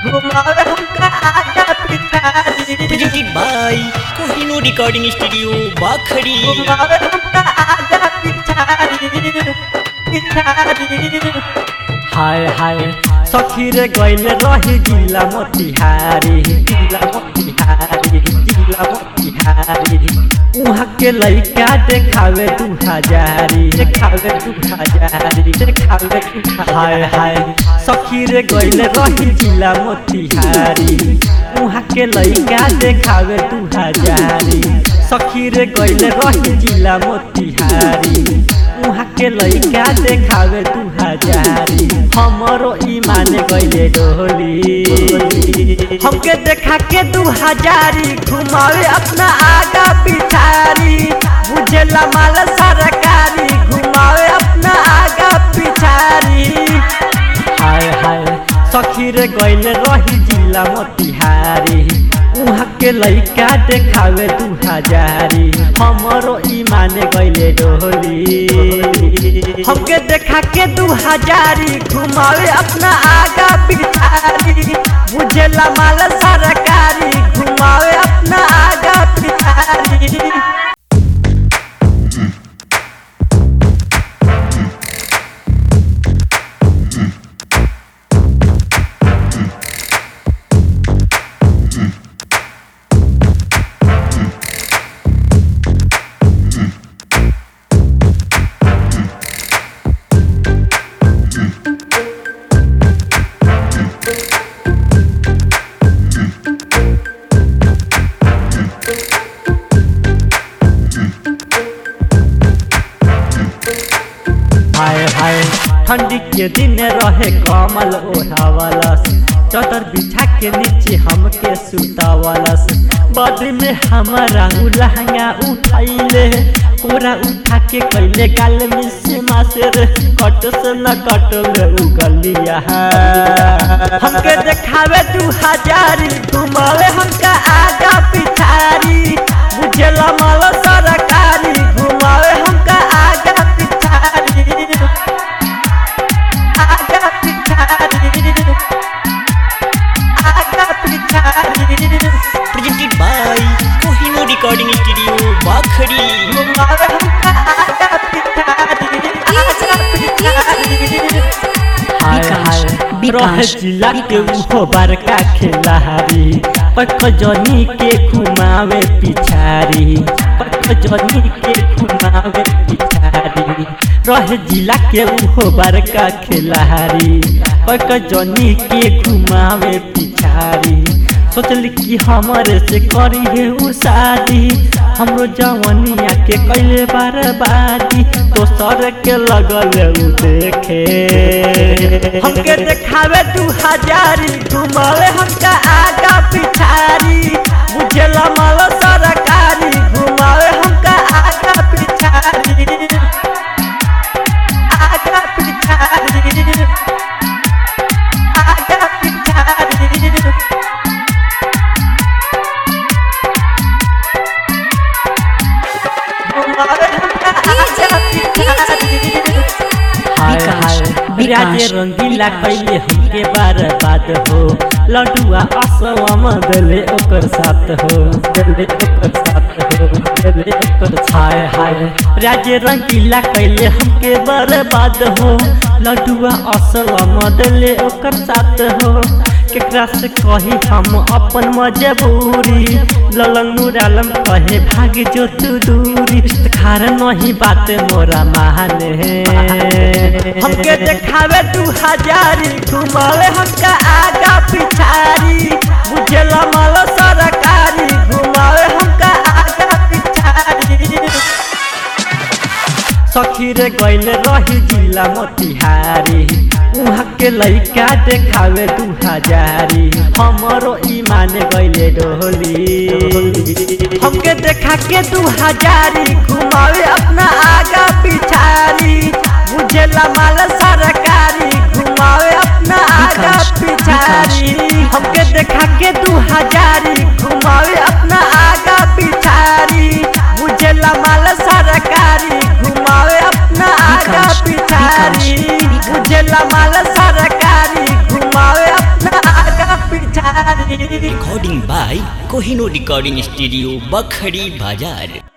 घुमावे हमका आगा पिछारी presented by Kohinoor Recording Studio, Bakhari। घुमावे हमका आगा पिछारी हाय हाय सखी रे गइल रही जिला मोतिहारी उहाँ के लइका देखावे 2000 हाय हाय सखी रे गइल रही जिला मोतिहारी उहाँ के लइका देखावे 2000 सखी रे गइल रही जिला मोतिहारी उहाँ के लइका देखावे 2000 हमरो ईमान गइले डोली हमके देखा के 2000 घुमावे अपना आगा पिछारी बुझेला माल सरकारी घुमावे अपना आगा पिछारी हाय हाय सखी रे गइले रही जिला मोतिहारी उहाँ के लइका देखावे 2000 हमरो ईमान गइले डोली हमके देखा के 2000 घुमावे अपना आगा पिछारी बुझेला माल सरकारी घुमावे अपना आगा पिछारी हाय हाय ठंडी के दिन रहे कमल ओढ़ावलस चदर बिछा के नीचे हमके सुतावलस बाद में हमारा लहंगा उठाइले पूरा उठा के कैले गाल में से मासेर कट से न कटले उगलिया हमके देखावे 2000 घुमावे हमका आगा पिछारी बुझेला माल सरकारी घुमावे हमका आगा पिछारी आगा पिछारी आगा पिछारी presented by Kohinoor Recording Studio, Bakhari। घुमावे हमका आगा पिछारी आगा पिछारी हाय हाय रह जिला के उहो बड़का खिलाड़ी पक जनी के घुमावे पिछारी रह जिला के उहो बड़का खिलाड़ी पक जनी के घुमावे पिछारी सोचली कि हमारे से करी है उ शादी हमरो जवनिया के कैले बर्बादी तो सर के लगल उ देखे हमके देखावे 2000 घुमावे हमका आगा पिछारी बुझेला माल सरकारी घुमावे हमका आगा पिछारी आगा पिछारी आगा पिछारी हाय हाय बिराजे रंगीला कैले हमके बर्बाद हो लडुआ असवम दले ओकर साथ हो हाय हाय राजे रंगीला कैले हमके बर्बाद हो लडुआ असवम दले ओकर साथ हो केकरा से कही हम अपन मजबूरी ललन नूर आलम कहे भाग जो तू दूरी खार नहीं बात मोरा माने हमके देखावे 2000 घुमावे हमका आगा पिछारी बुझेला माल सरकारी घुमावे हमका आगा पिछारी सखी रे गइल रही जिला मोतिहारी उहाँ के लइका देखावे 2000 हमरो ईमान गइले डोली हमके देखा के 2000 घुमावे अपना आगा पिछारी बुझेला माल सरकारी घुमावे अपना आगा पिछारी हमके देखा के 2000 घुमावे अपना आगा पिछारी बुझेला माल सरकारी घुमावे अपना आगा पिछारी बुझेला माल सरकारी घुमावे अपना आगा recording by Kohinoor recording studio Bakhri बाजार।